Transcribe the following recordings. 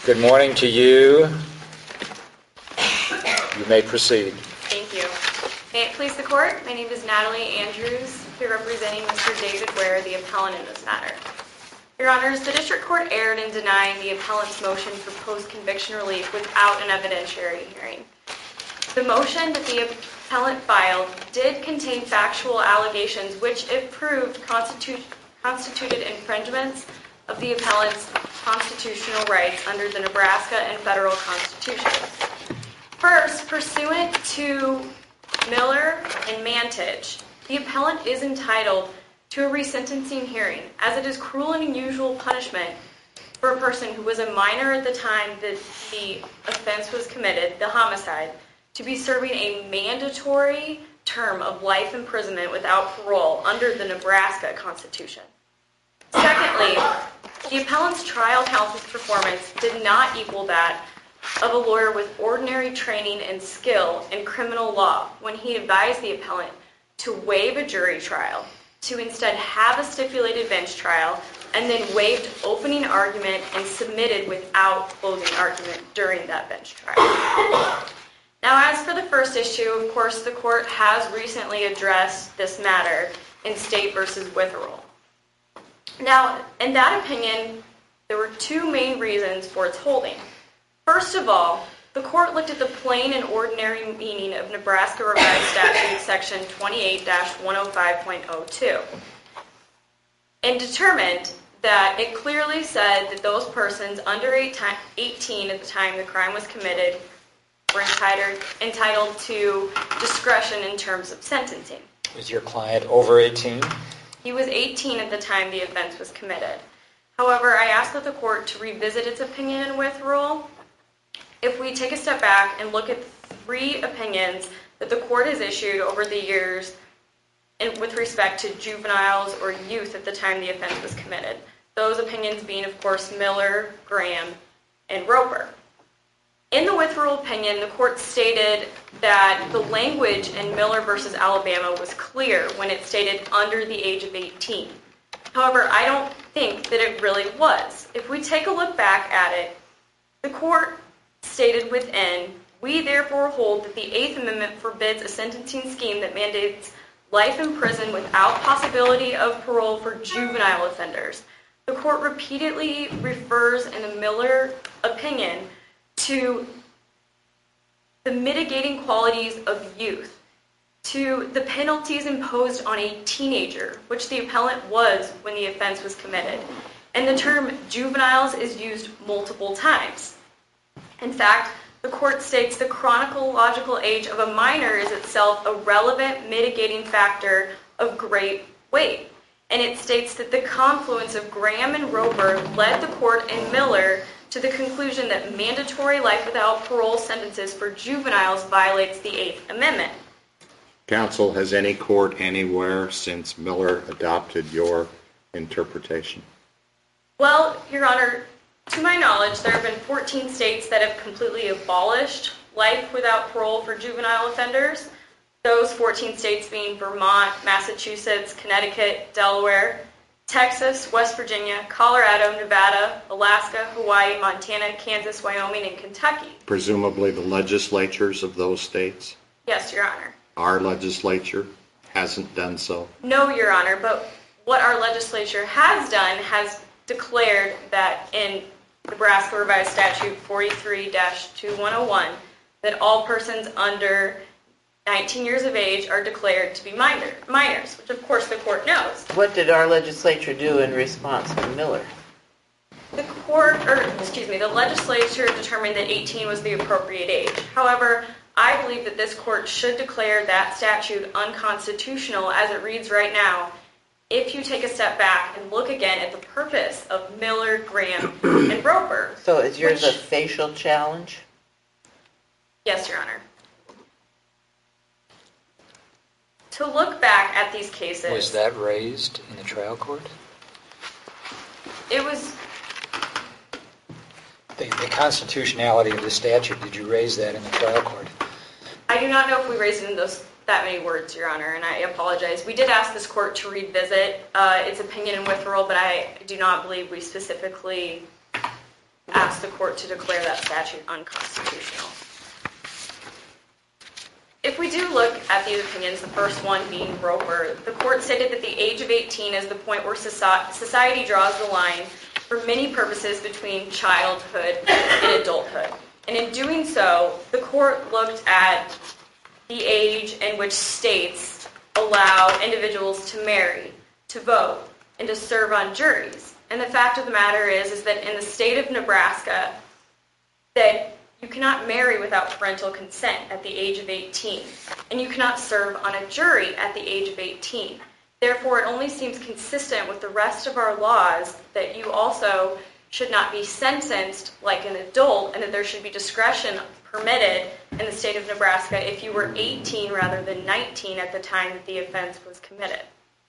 Good morning to you. You may proceed. Thank you. May it please the Court, my name is Natalie Andrews, here representing Mr. David Ware, the appellant in this matter. Your Honors, the District Court erred in denying the appellant's motion for post-conviction relief without an evidentiary hearing. The motion that the appellant filed did contain factual allegations which, if proved, constituted infringements of the appellant's constitutional rights under the Nebraska and federal constitutions. First, pursuant to Miller and Mantich, the appellant is entitled to a resentencing hearing, as it is cruel and unusual punishment for a person who was a minor at the time that the offense was committed, the homicide, to be serving a mandatory term of life imprisonment without parole under the Nebraska Constitution. Secondly, the appellant's trial counsel's performance did not equal that of a lawyer with ordinary training and skill in criminal law when he advised the appellant to waive a jury trial, to instead have a stipulated bench trial, and then waived opening argument and submitted without closing argument during that bench trial. Now, as for the first issue, of course, the Court has recently addressed this matter in State v. Witherell. Now, in that opinion, there were two main reasons for its holding. First of all, the Court looked at the plain and ordinary meaning of Nebraska Revised Statute Section 28-105.02 and determined that it clearly said that those persons under 18 at the time the crime was committed were entitled to discretion in terms of sentencing. Was your client over 18? He was 18 at the time the offense was committed. However, I asked that the Court to revisit its opinion in Witherell. If we take a step back and look at three opinions that the Court has issued over the years with respect to juveniles or youth at the time the offense was committed, those opinions being, of course, Miller, Graham, and Roper. In the Witherell opinion, the Court stated that the language in Miller v. Alabama was clear when it stated under the age of 18. However, I don't think that it really was. If we take a look back at it, the Court stated within, "We therefore hold that the Eighth Amendment forbids a sentencing scheme that mandates life in prison without possibility of parole for juvenile offenders." The Court repeatedly refers in the Miller opinion to the mitigating qualities of youth, to the penalties imposed on a teenager, which the appellant was when the offense was committed. And the term juveniles is used multiple times. In fact, the Court states the chronological age of a minor is itself a relevant mitigating factor of great weight. And it states that the confluence of Graham and Roper led the Court in Miller to the conclusion that mandatory life without parole sentences for juveniles violates the Eighth Amendment. Counsel, has any court anywhere since Miller adopted your interpretation? Well, Your Honor, to my knowledge, there have been 14 states that have completely abolished life without parole for juvenile offenders. Those 14 states being Vermont, Massachusetts, Connecticut, Delaware, Texas, West Virginia, Colorado, Nevada, Alaska, Hawaii, Montana, Kansas, Wyoming, and Kentucky. Presumably the legislatures of those states? Yes, Your Honor. Our legislature hasn't done so? No, Your Honor, but what our legislature has done has declared that in Nebraska Revised Statute 43-2101 that all persons under 19 years of age are declared to be minors, which of course the Court knows. What did our legislature do in response to Miller? The legislature determined that 18 was the appropriate age. However, I believe that this Court should declare that statute unconstitutional as it reads right now if you take a step back and look again at the purpose of Miller, Graham, and Roper. So is yours a facial challenge? Yes, Your Honor. To look back at these cases... Was that raised in the trial court? It was... The constitutionality of the statute, did you raise that in the trial court? I do not know if we raised it in that many words, Your Honor, and I apologize. We did ask this Court to revisit its opinion in Witherell, but I do not believe we specifically asked ask the court to declare that statute unconstitutional. If we do look at these opinions, the first one being Roper, the court stated that the age of 18 is the point where society draws the line for many purposes between childhood and adulthood. And in doing so, the court looked at the age in which states allow individuals to marry, to vote, and to serve on juries. And the fact of the matter is that in the state of Nebraska, that you cannot marry without parental consent at the age of 18, and you cannot serve on a jury at the age of 18. Therefore, it only seems consistent with the rest of our laws that you also should not be sentenced like an adult, and that there should be discretion permitted in the state of Nebraska if you were 18 rather than 19 at the time that the offense was committed.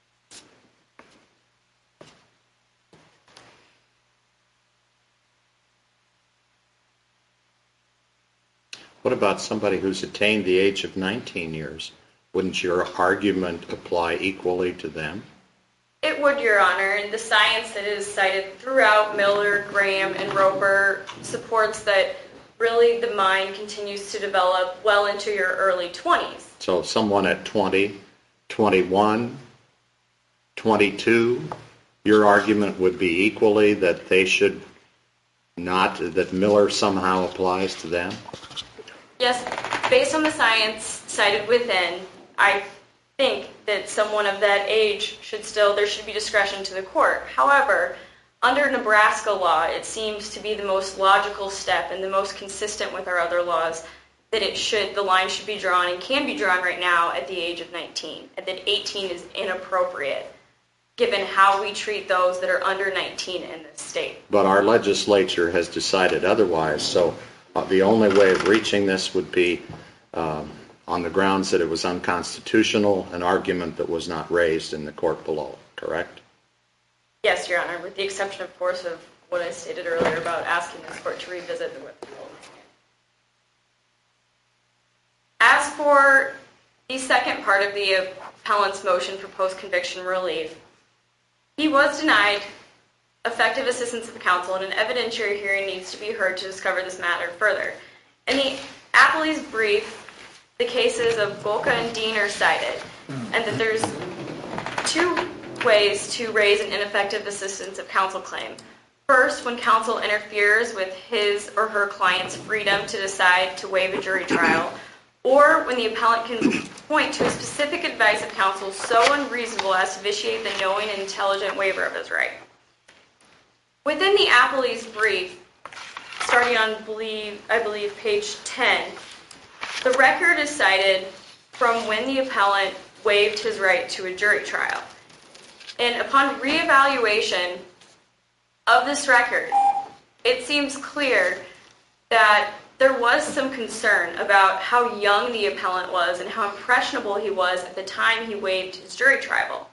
What about somebody who's attained the age of 19 years? Wouldn't your argument apply equally to them? It would, Your Honor, and the science that is cited throughout Miller, Graham, and Roper supports that really the mind continues to develop well into your early 20s. So someone at 20, 21, 22, your argument would be equally that they should not, that Miller somehow applies to them? Yes, based on the science cited within, I think that someone of that age there should be discretion to the court. However, under Nebraska law, it seems to be the most logical step and the most consistent with our other laws that the line should be drawn and can be drawn right now at the age of 19, and that 18 is inappropriate given how we treat those that are under 19 in this state. But our legislature has decided otherwise, so the only way of reaching this would be on the grounds that it was unconstitutional, an argument that was not raised in the court below, correct? Yes, Your Honor, with the exception, of course, of what I stated earlier about asking this court to revisit the withholding. As for the second part of the appellant's motion for post-conviction relief, he was denied effective assistance of counsel, and an evidentiary hearing needs to be heard to discover this matter further. In the appellee's brief, the cases of Golka and Dean are cited, and that there's two ways to raise an ineffective assistance of counsel claim. First, when counsel interferes with his or her client's freedom to decide to waive a jury trial, or when the appellant can point to a specific advice of counsel so unreasonable as to vitiate the knowing and intelligent waiver of his right. Within the appellee's brief, starting on, I believe, page 10, the record is cited from when the appellant waived his right to a jury trial. And upon reevaluation of this record, it seems clear that there was some concern about how young the appellant was and how impressionable he was at the time he waived his jury trial.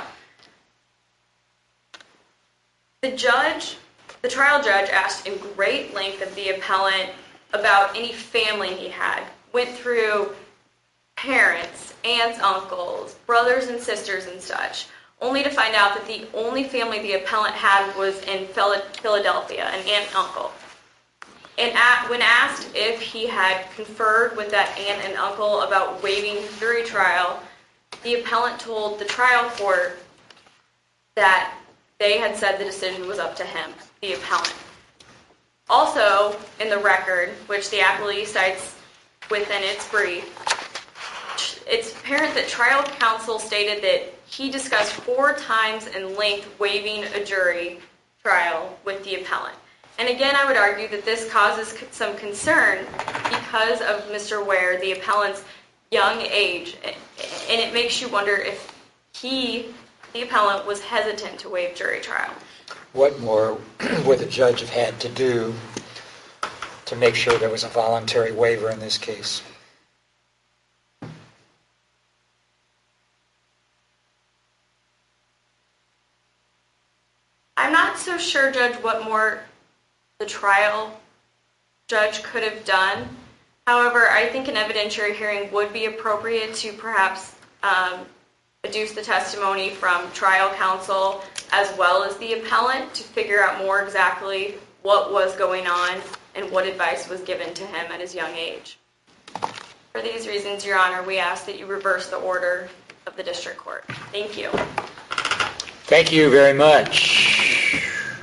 The trial judge asked in great length of the appellant about any family he had, went through parents, aunts, uncles, brothers and sisters and such, only to find out that the only family the appellant had was in Philadelphia, an aunt and uncle. And when asked if he had conferred with that aunt and uncle about waiving his jury trial, the appellant told the trial court that they had said the decision was up to him, the appellant. Also, in the record, which the appellee cites within its brief, it's apparent that trial counsel stated that he discussed 4 times in length waiving a jury trial with the appellant. And again, I would argue that this causes some concern because of Mr. Ware, the appellant's young age, and it makes you wonder if the appellant, was hesitant to waive jury trial. What more would the judge have had to do to make sure there was a voluntary waiver in this case? I'm not so sure, Judge, what more the trial judge could have done. However, I think an evidentiary hearing would be appropriate to perhaps adduce the testimony from trial counsel as well as the appellant to figure out more exactly what was going on and what advice was given to him at his young age. For these reasons, Your Honor, we ask that you reverse the order of the district court. Thank you. Thank you very much.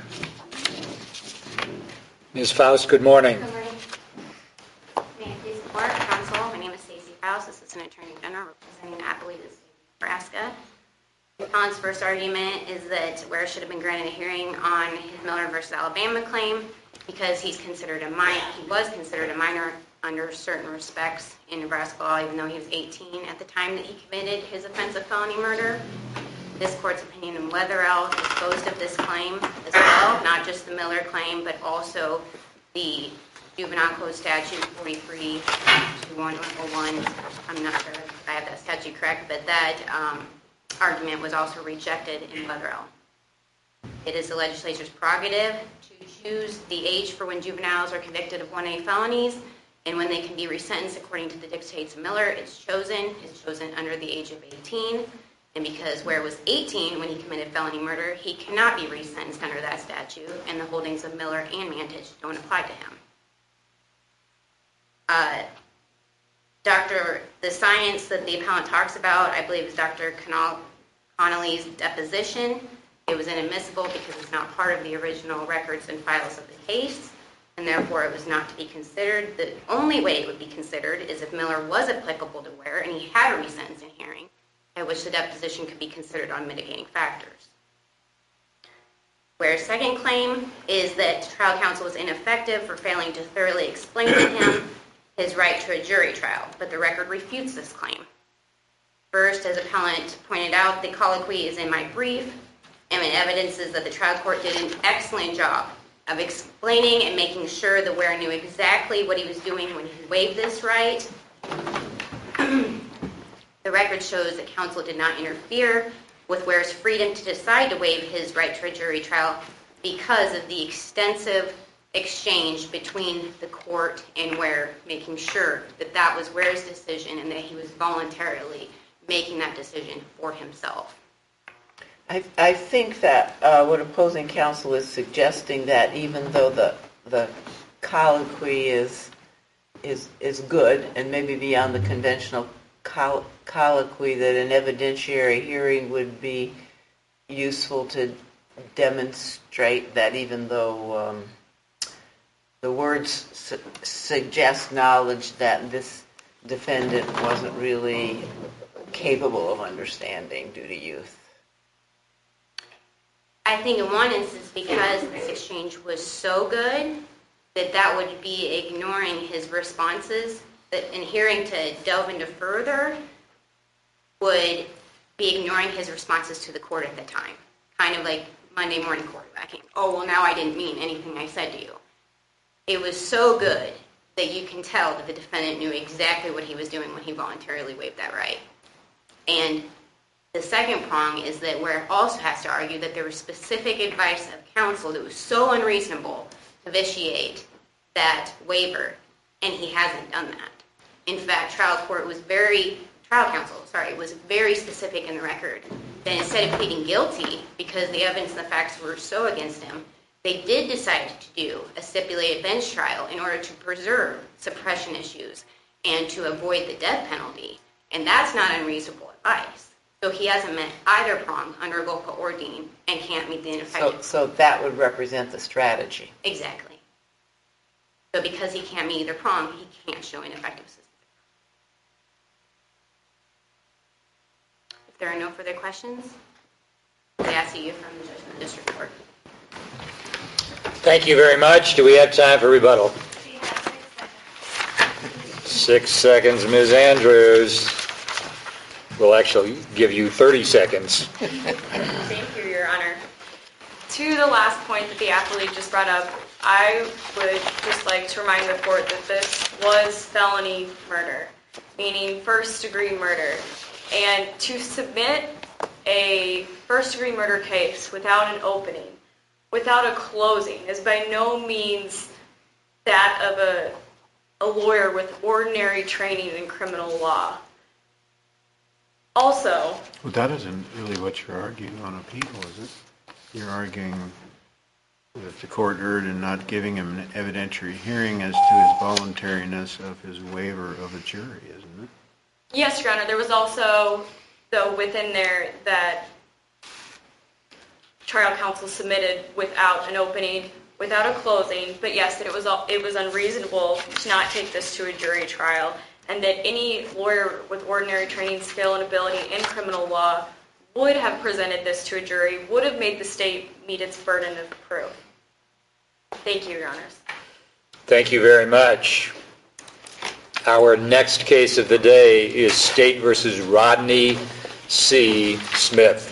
Ms. Faust, good morning. Good morning. May it please the court, counsel, my name is Stacey Faust, Assistant Attorney General representing Appalachia, the state of Nebraska. Alan's first argument is that Ware should have been granted a hearing on his Miller versus Alabama claim because he was considered a minor under certain respects in Nebraska law, even though he was 18 at the time that he committed his offense of felony murder. This court's opinion in Weatherell disposed of this claim as well, not just the Miller claim, but also the Juvenile Code Statute 43-2101. I'm not sure if I have that statute correct, but that argument was also rejected in Weatherell. It is the legislature's prerogative to choose the age for when juveniles are convicted of 1A felonies, and when they can be resentenced according to the dictates of Miller, it's chosen under the age of 18. And because Ware was 18 when he committed felony murder, he cannot be resentenced under that statute, and the holdings of Miller and Mantich don't apply to him. The science that the appellant talks about, I believe, is Dr. Connolly's deposition. It was inadmissible because it's not part of the original records and files of the case, and therefore it was not to be considered. The only way it would be considered is if Miller was applicable to Ware and he had a resentencing hearing, at which the deposition could be considered on mitigating factors. Ware's second claim is that trial counsel was ineffective for failing to thoroughly explain to him his right to a jury trial, but the record refutes this claim. First, as appellant pointed out, the colloquy is in my brief, and it evidences that the trial court did an excellent job of explaining and making sure that Ware knew exactly what he was doing when he waived this right. The record shows that counsel did not interfere with Ware's freedom to decide to waive his right to a jury trial because of the extensive exchange between the court and Ware, making sure that that was Ware's decision and that he was voluntarily making that decision for himself. I think that what opposing counsel is suggesting, that even though the colloquy is good and maybe beyond the conventional colloquy, that an evidentiary hearing would be useful to demonstrate that even though the words suggest knowledge that this defendant wasn't really capable of understanding due to youth. I think in one instance, because this exchange was so good, that would be ignoring his responses, and hearing to delve into further would be ignoring his responses to the court at the time. Kind of like Monday morning quarterbacking. Oh, well, now I didn't mean anything I said to you. It was so good that you can tell that the defendant knew exactly what he was doing when he voluntarily waived that right. And the second prong is that Ware also has to argue that there was specific advice of counsel that was so unreasonable to vitiate that waiver, and he hasn't done that. In fact, trial counsel was very specific in the record that instead of pleading guilty because the evidence and the facts were so against him, they did decide to do a stipulated bench trial in order to preserve suppression issues and to avoid the death penalty. And that's not unreasonable advice. So he hasn't met either prong under Volka or Dean and can't meet the ineffective. So that would represent the strategy. Exactly. So because he can't meet either prong, he can't show ineffective assistance. If there are no further questions, I ask that you affirm the judgment of the district court. Thank you very much. Do we have time for rebuttal? 6 seconds, Ms. Andrews. We'll actually give you 30 seconds. Thank you, Your Honor. To the last point that the athlete just brought up, I would just like to remind the court that this was felony murder, meaning first-degree murder. And to submit a first-degree murder case without an opening, without a closing, is by no means that of a lawyer with ordinary training in criminal law. Also... Well, that isn't really what you're arguing on appeal, is it? You're arguing that the court erred in not giving him an evidentiary hearing as to his voluntariness of his waiver of a jury, isn't it? Yes, Your Honor. There was also, though, within there that trial counsel submitted without an opening, without a closing, but yes, that it was unreasonable to not take this to a jury trial, and that any lawyer with ordinary training, skill, and ability in criminal law would have presented this to a jury, would have made the state meet its burden of proof. Thank you, Your Honors. Thank you very much. Our next case of the day is State versus Rodney C. Smith.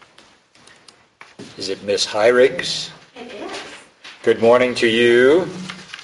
Is it Miss Hyrigs? It is. Good morning to you.